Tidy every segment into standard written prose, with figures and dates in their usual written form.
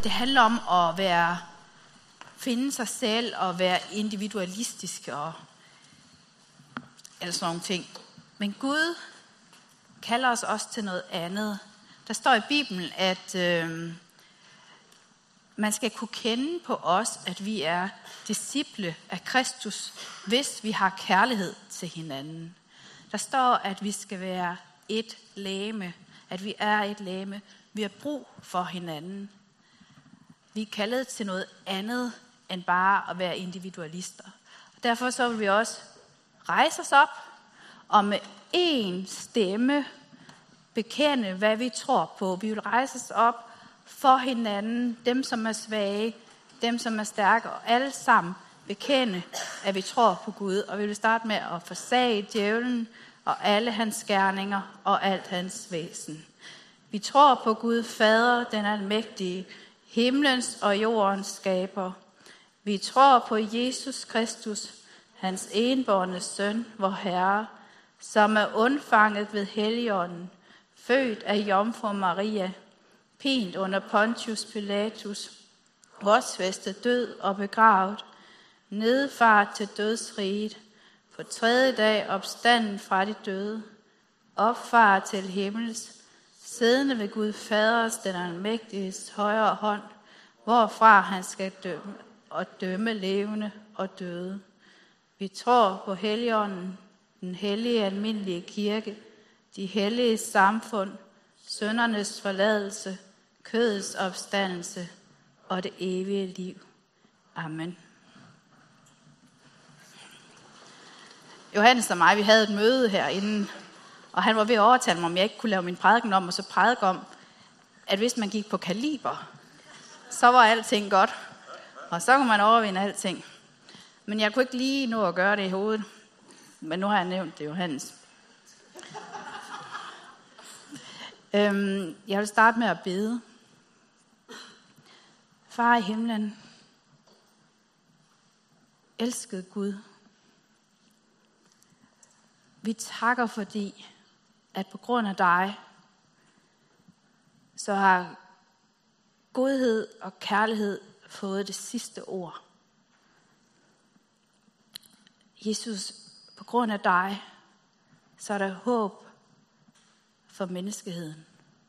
det handler om at finde sig selv og være individualistisk og eller sådan nogle ting. Men Gud kalder os også til noget andet. Der står i Bibelen, at man skal kunne kende på os, at vi er disciple af Kristus, hvis vi har kærlighed til hinanden. Der står, at vi skal være et legeme, at vi er et legeme. Vi har brug for hinanden. Vi er kaldet til noget andet end bare at være individualister. Derfor så vil vi også rejse os op og med én stemme bekende, hvad vi tror på. Vi vil rejse os op for hinanden, dem som er svage, dem som er stærke, og alle sammen bekende, at vi tror på Gud. Og vi vil starte med at forsage djævlen og alle hans gerninger og alt hans væsen. Vi tror på Gud Fader, den almægtige, himlens og jordens skaber. Vi tror på Jesus Kristus, hans enbårne søn, vor Herre, som er undfanget ved Helligånden, født af Jomfru Maria, pint under Pontius Pilatus, korsfæstet, død og begravet, nedfart til dødsriget, på tredje dag opstanden fra de døde, opfart til himmels, siddende ved Gud Faders, den almægtiges højre hånd, hvorfra han skal dømme levende og døde. Vi tror på Helligånden, den hellige almindelige kirke, de hellige samfund, syndernes forladelse, kødets opstandelse og det evige liv. Amen. Johannes og mig, vi havde et møde herinde, og han var ved at overtale mig, om jeg ikke kunne lave min prædiken om, og så prædike om, at hvis man gik på kaliber, så var alting godt, og så kunne man overvinde alting. Men jeg kunne ikke lige nå at gøre det i hovedet, men nu har jeg nævnt det, Johannes. Jeg vil starte med at bede. Far i himlen, elskede Gud, vi takker fordi, at på grund af dig, så har godhed og kærlighed fået det sidste ord. Jesus, på grund af dig, så er der håb for menneskeheden.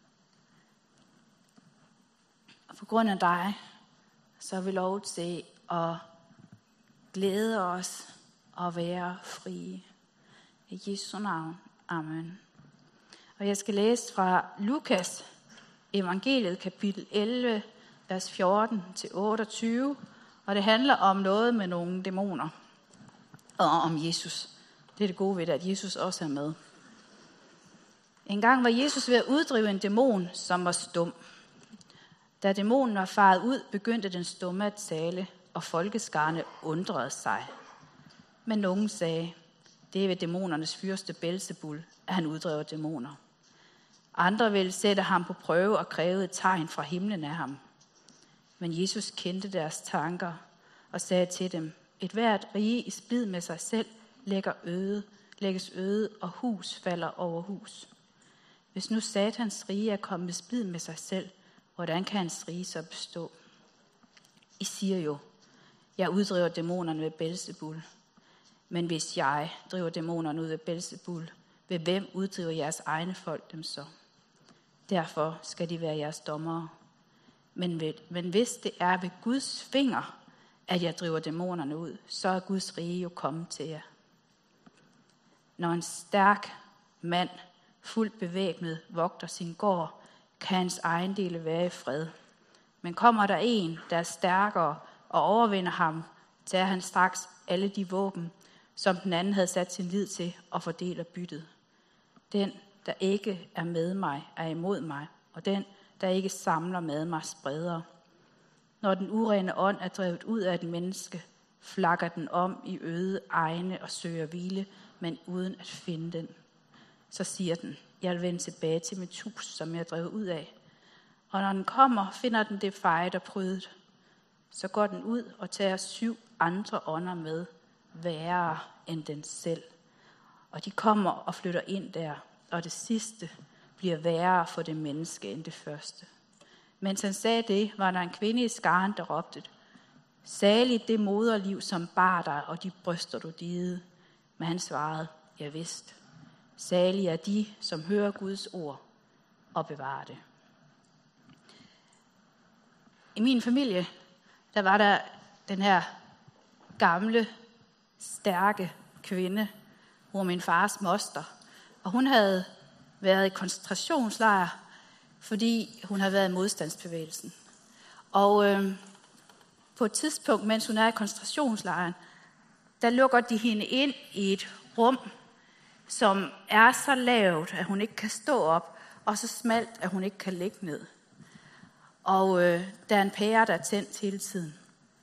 Og på grund af dig, så er vi lov til at glæde os og være frie. I Jesu navn. Amen. Og jeg skal læse fra Lukas evangeliet kapitel 11, vers 14-28. Og det handler om noget med nogle dæmoner. Og om Jesus. Det er det gode ved det, at Jesus også er med. En gang var Jesus ved at uddrive en dæmon, som var stum. Da dæmonen var faret ud, begyndte den stumme at tale, og folkeskarne undrede sig. Men nogen sagde, det er ved dæmonernes fyrste Belzebul, at han uddriver dæmoner. Andre ville sætte ham på prøve og kræve et tegn fra himlen af ham. Men Jesus kendte deres tanker og sagde til dem, et hvert rige i splid med sig selv lægges øde, og hus falder over hus. Hvis nu Satans rige er kommet i splid med sig selv, hvordan kan hans rige så bestå? I siger jo, jeg uddriver dæmonerne ved Belzebul. Men hvis jeg driver dæmonerne ud ved Belzebul, ved hvem uddriver jeres egne folk dem så? Derfor skal de være jeres dommere. Men hvis det er ved Guds finger, at jeg driver dæmonerne ud, så er Guds rige jo kommet til jer. Når en stærk mand, fuldt bevæbnet, vogter sin gård, kan hans ejendele være i fred. Men kommer der en, der er stærkere og overvinder ham, tager han straks alle de våben, som den anden havde sat sin lid til, og fordeler byttet. Den, der ikke er med mig, er imod mig, og den, der ikke samler med mig, spreder. Når den urene ånd er drevet ud af et menneske, flakker den om i øde egne og søger hvile, men uden at finde den. Så siger den, jeg vil vende tilbage til mit hus, som jeg er drevet ud af. Og når den kommer, finder den det fejet og prydet. Så går den ud og tager 7 andre ånder med, værre end den selv. Og de kommer og flytter ind der, og det sidste bliver værre for det menneske end det første. Mens han sagde det, var der en kvinde i skaren, der råbte: Saligt det moderliv, som bar dig, og de bryster du dide. Men han svarede: Jeg vidste. Salige er de, som hører Guds ord og bevarer det. I min familie, der var der den her gamle, stærke kvinde, hun var min fars moster. Og hun havde været i koncentrationslejr, fordi hun havde været i modstandsbevægelsen. Og på et tidspunkt, mens hun er i koncentrationslejren, der lukker de hende ind i et rum, som er så lavt, at hun ikke kan stå op, og så smalt, at hun ikke kan ligge ned. Og der er en pære, der er tændt hele tiden.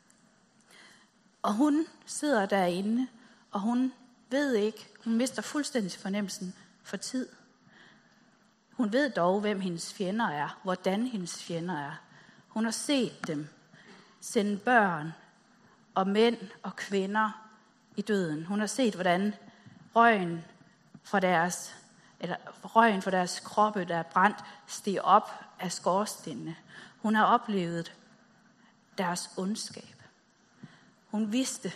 Og hun sidder derinde, og hun ved ikke, hun mister fuldstændig fornemmelsen for tid. Hun ved dog, hvem hendes fjender er, hvordan hendes fjender er. Hun har set dem sende børn og mænd og kvinder i døden. Hun har set, hvordan røgen fra deres kroppe, der er brændt, steg op af skorstenene. Hun har oplevet deres ondskab. Hun vidste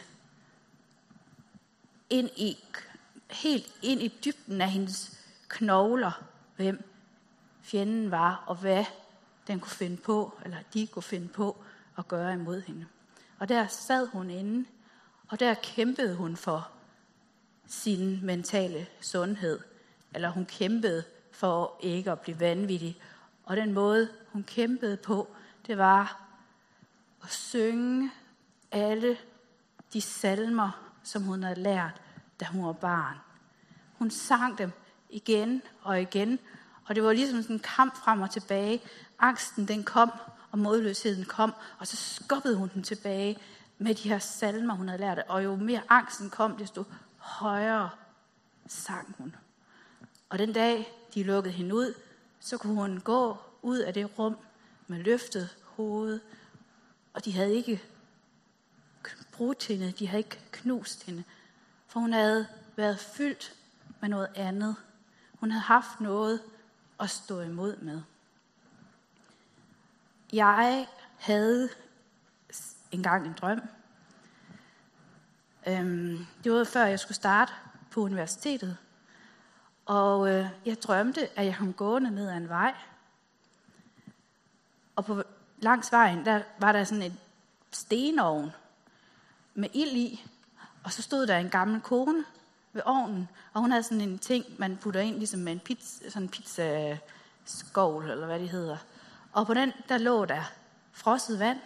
helt ind i dybden af hendes knogler, hvem fjenden var, og hvad den kunne finde på, eller de kunne finde på at gøre imod hende. Og der sad hun inde, og der kæmpede hun for sin mentale sundhed, eller hun kæmpede for ikke at blive vanvittig. Og den måde, hun kæmpede på, det var at synge alle de salmer, som hun havde lært, da hun var barn. Hun sang dem igen og igen, og det var ligesom sådan en kamp frem og tilbage. Angsten, den kom, og modløsheden kom, og så skubbede hun den tilbage med de her salmer, hun havde lært. Og jo mere angsten kom, desto højere sang hun. Og den dag, de lukkede hende ud, så kunne hun gå ud af det rum med løftet hoved, og de havde ikke brudt hende, de havde ikke knust hende, for hun havde været fyldt med noget andet. Hun havde haft noget at stå imod med. Jeg havde engang en drøm. Det var før jeg skulle starte på universitetet. Og jeg drømte, at jeg kom gående ned ad en vej. Og på langs vejen, der var der sådan en stenovn med ild i. Og så stod der en gammel kone ved ovnen. Og hun havde sådan en ting, man putter ind, ligesom med en pizzaskål, eller hvad det hedder. Og på den, der lå der frosset vand.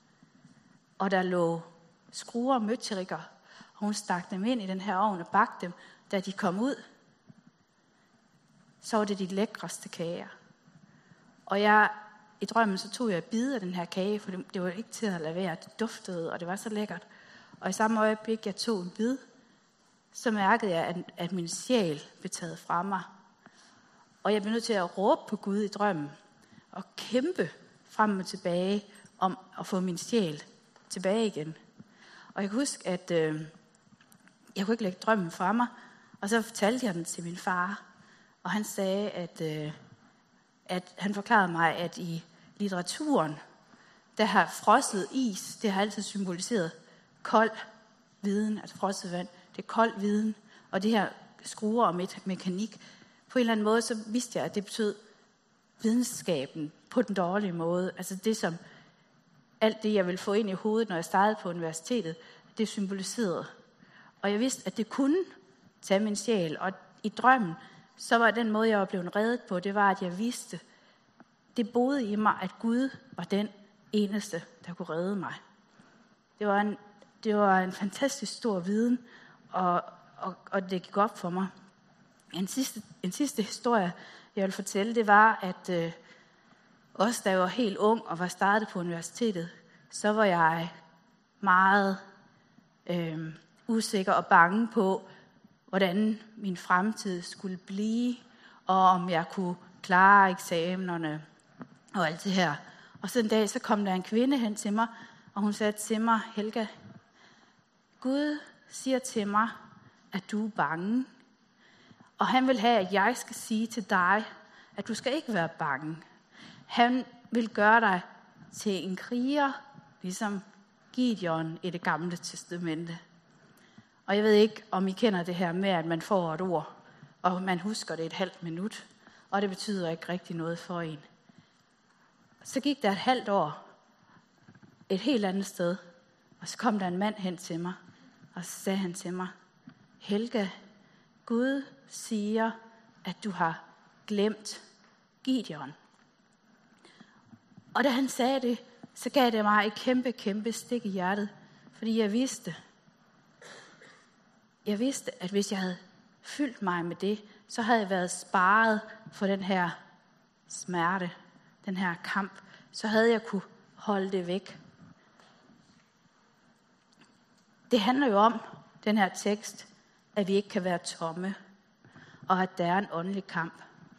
Og der lå skruer og møtrikker. Og hun stak dem ind i den her ovn og bagte dem. Da de kom ud, så var det de lækreste kager. Og i drømmen, så tog jeg et bid af den her kage, for det var ikke til at lade være. Det duftede, og det var så lækkert. Og i samme øjeblik, jeg tog en bid, så mærkede jeg, at min sjæl blev taget fra mig. Og jeg blev nødt til at råbe på Gud i drømmen, og kæmpe frem og tilbage om at få min sjæl tilbage igen. Og jeg kan huske, at jeg kunne ikke lægge drømmen fra mig, og så fortalte jeg den til min far. Og han sagde, at han forklarede mig, at i litteraturen, der har frosset is, det har altid symboliseret kold viden, altså frosset vand, det er kold viden, og det her skruer og mekanik. På en eller anden måde, så vidste jeg, at det betød videnskaben på den dårlige måde. Altså det som, alt det jeg ville få ind i hovedet, når jeg startede på universitetet, det symboliserede. Og jeg vidste, at det kunne tage min sjæl, og i drømmen, så var den måde, jeg var blevet reddet på, det var, at jeg vidste, det boede i mig, at Gud var den eneste, der kunne redde mig. Det var en fantastisk stor viden, og det gik op for mig. En sidste historie, jeg vil fortælle, det var, at også da jeg var helt ung og var startet på universitetet, så var jeg meget usikker og bange på, hvordan min fremtid skulle blive, og om jeg kunne klare eksamenerne og alt det her. Og så en dag, så kom der en kvinde hen til mig, og hun sagde til mig, Helga, Gud siger til mig, at du er bange. Og han vil have, at jeg skal sige til dig, at du skal ikke være bange. Han vil gøre dig til en kriger, ligesom Gideon i det gamle testamente. Og jeg ved ikke, om I kender det her med, at man får et ord, og man husker det et halvt minut, og det betyder ikke rigtig noget for en. Så gik der et halvt år et helt andet sted, og så kom der en mand hen til mig, og så sagde han til mig, Helga, Gud siger, at du har glemt Gideon. Og da han sagde det, så gav det mig et kæmpe, kæmpe stik i hjertet, fordi jeg vidste, at hvis jeg havde fyldt mig med det, så havde jeg været sparet for den her smerte, den her kamp. Så havde jeg kunne holde det væk. Det handler jo om, den her tekst, at vi ikke kan være tomme, og at der er en åndelig kamp.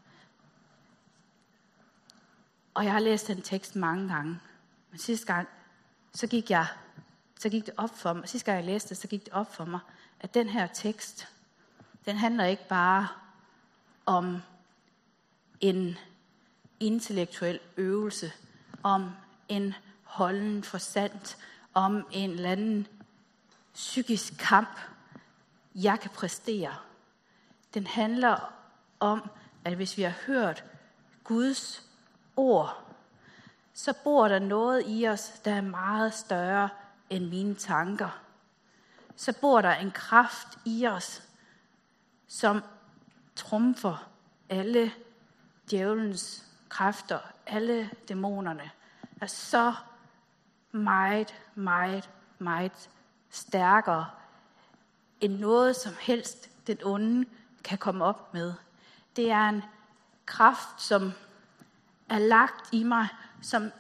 Og jeg har læst den tekst mange gange, men sidste gang, så gik det op for mig. Sidste gang jeg læste det, så gik det op for mig, at den her tekst, den handler ikke bare om en intellektuel øvelse, om en holden forstand, om en eller anden psykisk kamp, jeg kan præstere. Den handler om, at hvis vi har hørt Guds ord, så bor der noget i os, der er meget større end mine tanker. Så bor der en kraft i os, som trumfer alle djævelens kræfter, alle dæmonerne, er så meget, meget, meget stærkere end noget som helst den onde kan komme op med. Det er en kraft, som er lagt i mig, som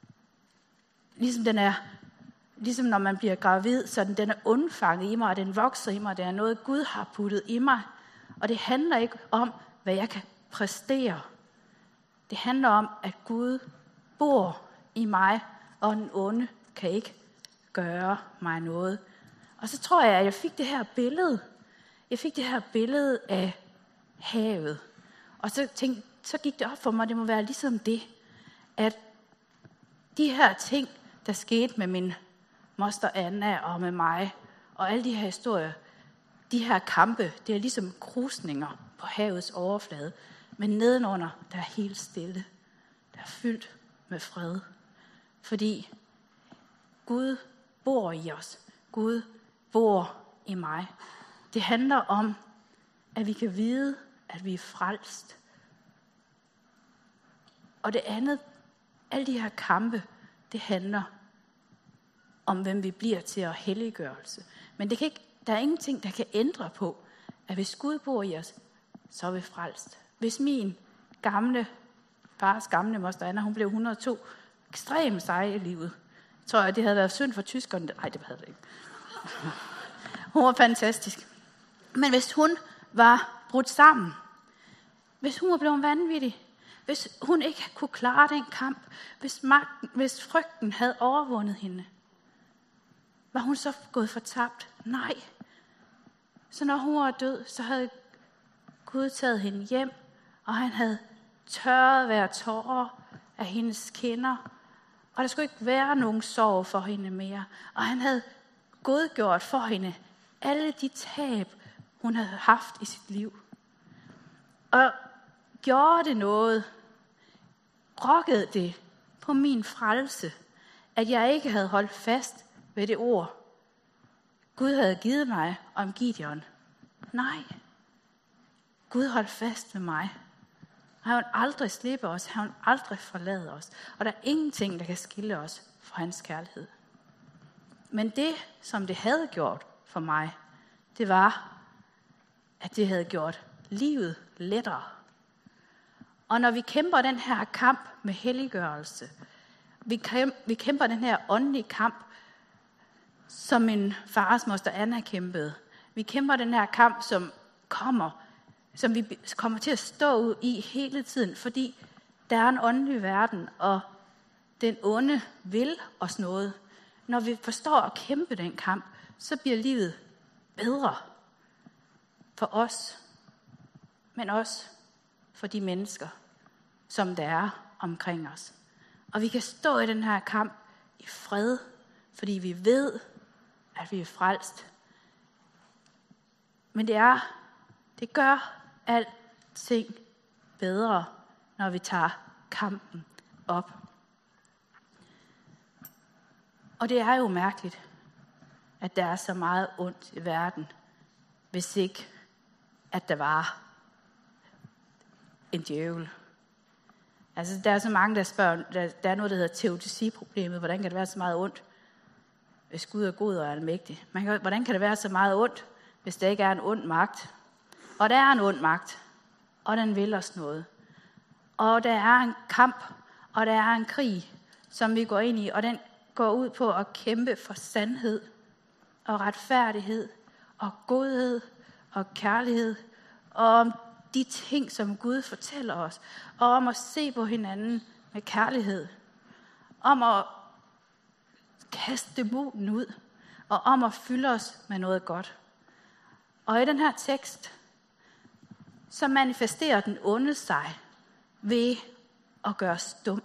ligesom når man bliver gravid, så den er undfanget i mig, og den vokser i mig. Det er noget, Gud har puttet i mig. Og det handler ikke om, hvad jeg kan præstere. Det handler om, at Gud bor i mig, og den onde kan ikke gøre mig noget. Og så tror jeg, at jeg fik det her billede. Jeg fik det her billede af havet. Og så gik det op for mig, at det må være ligesom det, at de her ting, der skete med min moster Anna og med mig, og alle de her historier, de her kampe, det er ligesom krusninger på havets overflade. Men nedenunder, der er helt stille. Der er fyldt med fred. Fordi Gud bor i os. Gud bor i mig. Det handler om, at vi kan vide, at vi er frelst. Og det andet, alle de her kampe, det handler om, hvem vi bliver til at helliggørelse. Men der er ingenting, der kan ændre på, at hvis Gud bor i os, så er vi frelst. Hvis min fars gamle moster Anna, hun blev 102, ekstremt sej i livet. Jeg tror, at det havde været synd for tyskerne. Nej, det havde det ikke. Hun var fantastisk. Men hvis hun var brudt sammen, hvis hun var blevet vanvittig, hvis hun ikke kunne klare den kamp, hvis frygten havde overvundet hende, var hun så gået fortabt? Nej. Så når hun var død, så havde Gud taget hende hjem, og han havde tørret hver tårer af hendes kinder, og der skulle ikke være nogen sorg for hende mere. Og han havde godgjort for hende alle de tab, hun havde haft i sit liv. Og gjorde det noget, rokkede det på min frelse, at jeg ikke havde holdt fast ved det ord, Gud havde givet mig om Gideon. Nej. Gud holdt fast ved mig. Han vil aldrig slippe os. Han vil aldrig forlade os. Og der er ingenting, der kan skille os fra hans kærlighed. Men det, som det havde gjort for mig, det var, at det havde gjort livet lettere. Og når vi kæmper den her kamp med helliggørelse, vi kæmper den her åndelige kamp, som min fars moster Anna kæmpede. Vi kæmper den her kamp, som vi kommer til at stå ud i hele tiden, fordi der er en åndelig verden, og den onde vil os noget. Når vi forstår at kæmpe den kamp, så bliver livet bedre for os, men også for de mennesker, som der er omkring os. Og vi kan stå i den her kamp i fred, fordi vi ved, at vi er frelst. Men det gør alting bedre, når vi tager kampen op. Og det er jo mærkeligt, at der er så meget ondt i verden, hvis ikke, at der var en djævel. Altså, der er så mange, der spørger, der er noget, der hedder teodicé-problemet. Hvordan kan det være så meget ondt, hvis Gud er god og almægtig? Hvordan kan det være så meget ondt, hvis der ikke er en ond magt? Og der er en ond magt, og den vil os noget. Og der er en kamp, og der er en krig, som vi går ind i, og den går ud på at kæmpe for sandhed, og retfærdighed, og godhed, og kærlighed, og om de ting, som Gud fortæller os, og om at se på hinanden med kærlighed, om at kaste dæmonen ud, og om at fylde os med noget godt. Og i den her tekst, så manifesterer den onde sig ved at gøre os dum.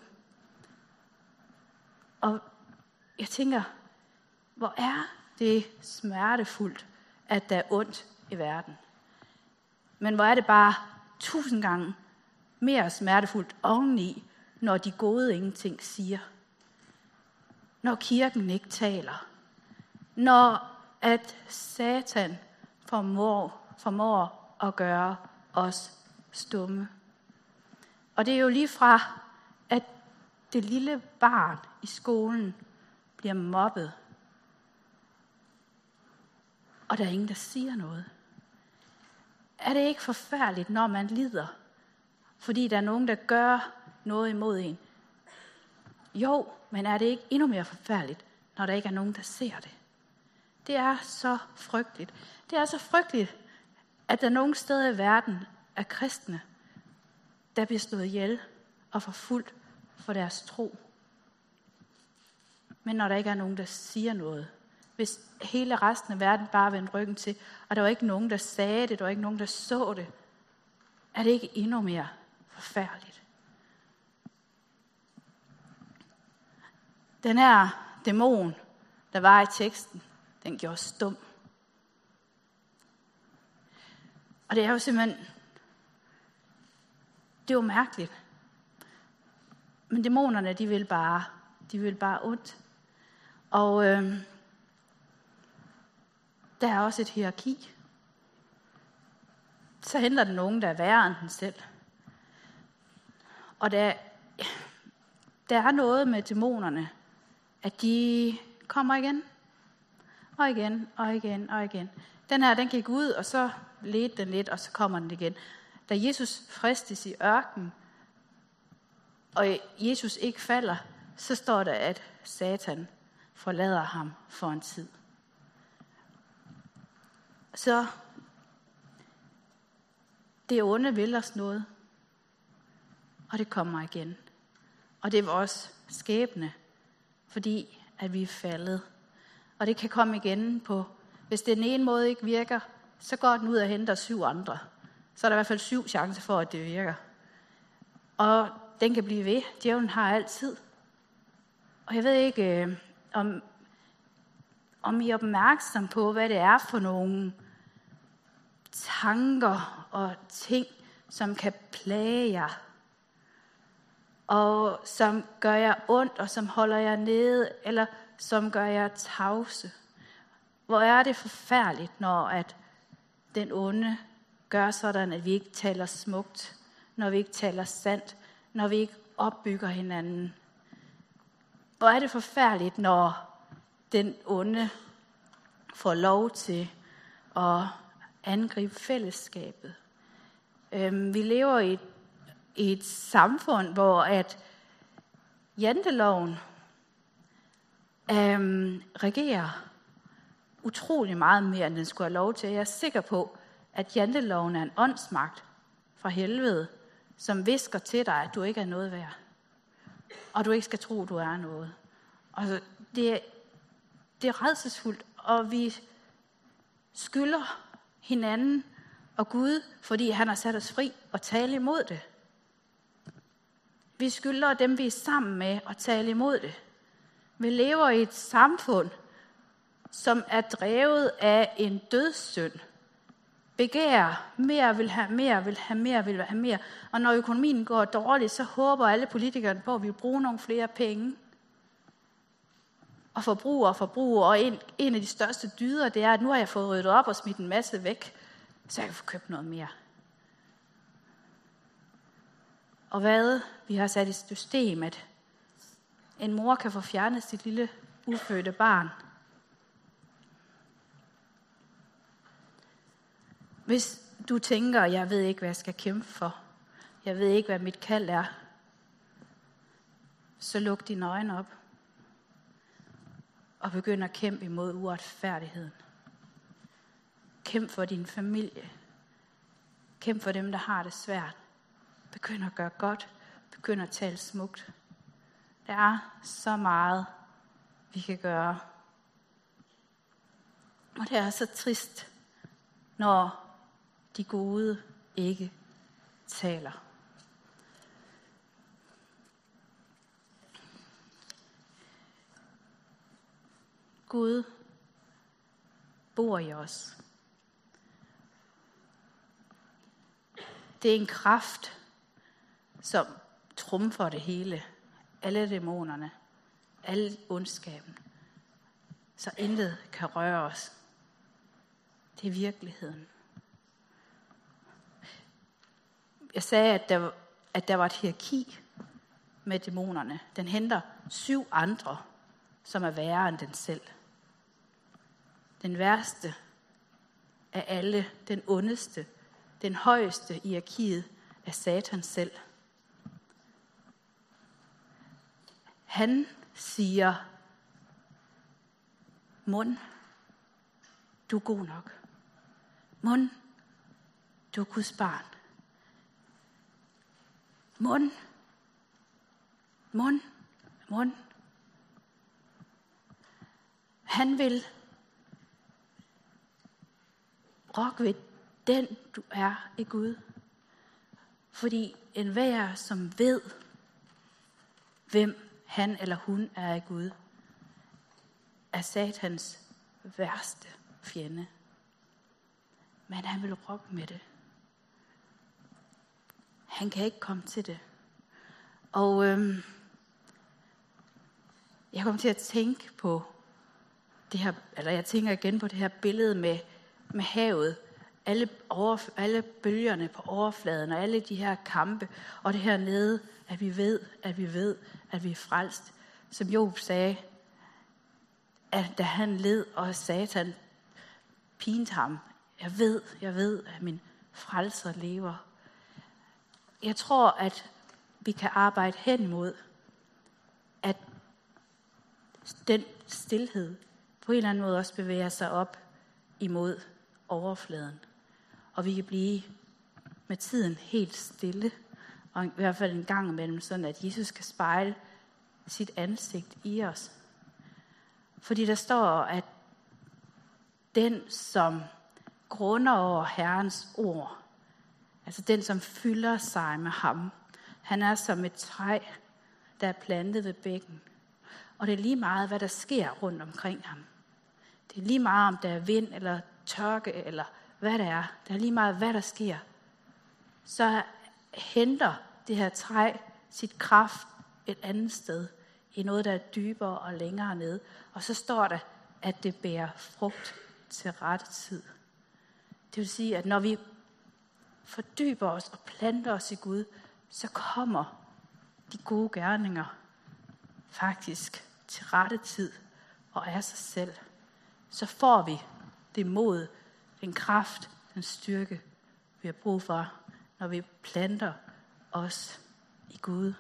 Og jeg tænker, hvor er det smertefuldt, at der er ondt i verden. Men hvor er det bare 1000 gange mere smertefuldt oveni, når de gode ingenting siger. Når kirken ikke taler. Når at Satan formår at gøre os stumme. Og det er jo lige fra, at det lille barn i skolen bliver mobbet. Og der er ingen, der siger noget. Er det ikke forfærdeligt, når man lider, fordi der er nogen, der gør noget imod en? Jo, men er det ikke endnu mere forfærdeligt, når der ikke er nogen, der ser det? Det er så frygteligt. Det er så frygteligt, at der nogle steder i verden er kristne, der bliver slået ihjel og forfulgt for deres tro. Men når der ikke er nogen, der siger noget, hvis hele resten af verden bare vendte ryggen til, og der var ikke nogen, der sagde det, der var ikke nogen, der så det, er det ikke endnu mere forfærdeligt? Den her dæmon, der var i teksten, den gjorde stum. Og det er jo simpelthen, det er jo mærkeligt. Men dæmonerne, de vil bare ondt. Og der er også et hierarki. Så henter den nogen, der er værre end den selv. Og der er noget med dæmonerne, at de kommer igen. Og igen, og igen, og igen. Den her, den gik ud, og så ledte den lidt, og så kommer den igen. Da Jesus fristes i ørkenen, og Jesus ikke falder, så står der, at Satan forlader ham for en tid. Så det onde vil os noget, og det kommer igen. Og det er vores skæbne, fordi at vi er faldet. Og det kan komme igen på, hvis det den ene måde ikke virker, så går den ud og henter 7 andre. Så er der i hvert fald 7 chancer for, at det virker. Og den kan blive ved. Djævlen har altid. Og jeg ved ikke, om I er opmærksom på, hvad det er for nogle tanker og ting, som kan plage jer. Og som gør jer ondt, og som holder jer nede, eller som gør jer tavse. Hvor er det forfærdeligt, når at den onde gør sådan, at vi ikke taler smukt, når vi ikke taler sandt, når vi ikke opbygger hinanden. Hvor er det forfærdeligt, når den onde får lov til at angribe fællesskabet. Vi lever i et samfund, hvor at janteloven regerer utrolig meget mere, end den skulle have lov til. Jeg er sikker på, at janteloven er en åndsmagt fra helvede, som visker til dig, at du ikke er noget værd. Og du ikke skal tro, du er noget. Altså, det er rædselsfuldt, og vi skylder hinanden og Gud, fordi han har sat os fri og tale imod det. Vi skylder dem, vi er sammen med, at tale imod det. Vi lever i et samfund, som er drevet af en dødssynd. Begær, mere vil have mere, vil have mere, vil have mere. Og når økonomien går dårligt, så håber alle politikerne på, at vi vil bruge nogle flere penge. Og forbruger. Og en af de største dyder, det er, at nu har jeg fået ryddet op og smidt en masse væk, så jeg kan få købt noget mere. Og hvad vi har sat i system, at en mor kan få fjernet sit lille ufødte barn. Hvis du tænker, jeg ved ikke, hvad jeg skal kæmpe for, jeg ved ikke, hvad mit kald er, så luk dine øjne op og begynd at kæmpe imod uretfærdigheden. Kæmp for din familie. Kæmp for dem, der har det svært. Begynd at gøre godt. Begynd at tale smukt. Der er så meget, vi kan gøre. Og det er så trist, når de gode ikke taler. Gud bor i os. Det er en kraft, som trumfer det hele. Alle dæmonerne, alle ondskaben. Så intet kan røre os. Det er virkeligheden. Jeg sagde, at der var et hierarki med dæmonerne. Den henter 7 andre, som er værre end den selv. Den værste af alle, den ondeste, den højeste i hierarkiet er Satan selv. Han siger, mund, du er god nok. Mund, du er Guds barn. Mund. Han vil rokke ved den, du er i Gud. Fordi enhver, som ved, hvem han eller hun er i Gud, er Satans værste fjende. Men han vil rokke med det. Han kan ikke komme til det. Og jeg kom til at tænke på det her, eller jeg tænker igen på det her billede med havet. Alle bølgerne på overfladen, og alle de her kampe, og det her nede, at vi ved, at vi er frelst. Som Job sagde, at da han led, og Satan pinte ham, jeg ved, at min frelser lever. Jeg tror, at vi kan arbejde hen imod, at den stilhed på en eller anden måde også bevæger sig op imod overfladen. Og vi kan blive med tiden helt stille, og i hvert fald en gang imellem, sådan at Jesus kan spejle sit ansigt i os. Fordi der står, at den, som grunder over Herrens ord, altså den, som fylder sig med ham, han er som et træ, der er plantet ved bækken. Og det er lige meget, hvad der sker rundt omkring ham. Det er lige meget, om der er vind eller tørke, eller hvad det er. Det er lige meget, hvad der sker. Så henter det her træ sit kraft et andet sted, i noget, der er dybere og længere ned. Og så står der, at det bærer frugt til rette tid. Det vil sige, at når vi fordyber os og planter os i Gud, så kommer de gode gerninger faktisk til rette tid og er sig selv. Så får vi det mod, den kraft, den styrke, vi har brug for, når vi planter os i Gud.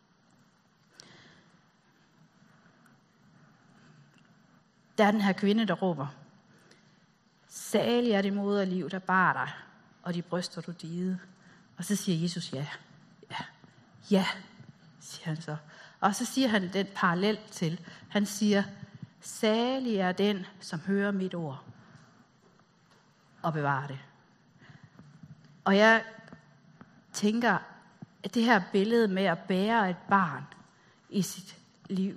Der er den her kvinde, der råber, salig er det moderliv, der bar dig, og de bryster, du digede. Og så siger Jesus ja, siger han så. Og så siger han den parallel til, han siger, salig er den, som hører mit ord og bevarer det. Og jeg tænker, det her billede med at bære et barn i sit liv,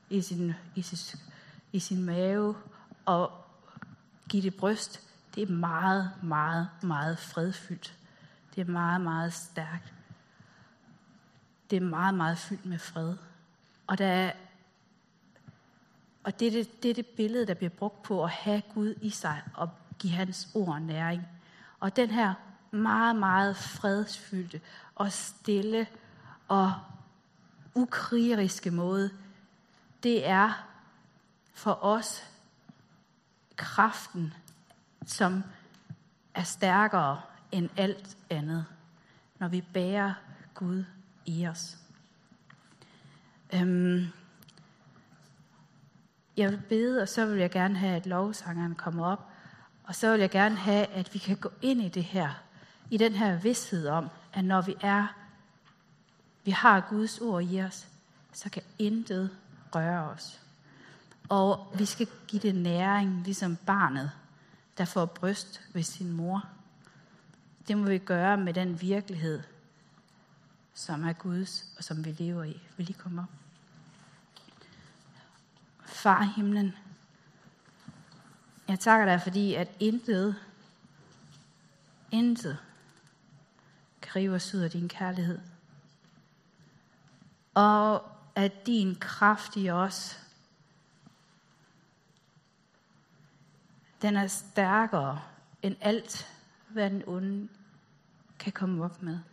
i sin mave, og give det bryst, det er meget, meget, meget fredfyldt. Det er meget, meget stærkt. Det er meget, meget fyldt med fred. Og det er det billede, der bliver brugt på at have Gud i sig og give hans ord næring. Og den her meget, meget fredsfyldte og stille og ukrigeriske måde, det er for os kraften, som er stærkere end alt andet, når vi bærer Gud i os. Jeg vil bede, og så vil jeg gerne have, at lovsangeren kommer op, og så vil jeg gerne have, at vi kan gå ind i det her, i den her vidsthed om, at når vi har Guds ord i os, så kan intet røre os. Og vi skal give det næring, ligesom barnet, der får bryst ved sin mor. Det må vi gøre med den virkelighed, som er Guds, og som vi lever i. Vil I komme op? Far i himlen, jeg takker dig, fordi at intet kan rive os ud af din kærlighed. Og at din kraft i os, den er stærkere end alt, hvad den onde kan komme op med.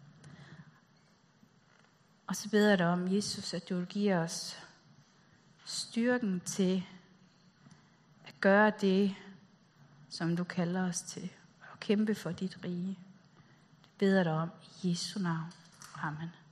Og så beder jeg dig om, Jesus, at du vil give os styrken til at gøre det, som du kalder os til, og kæmpe for dit rige. Det beder jeg dig om i Jesu navn. Amen.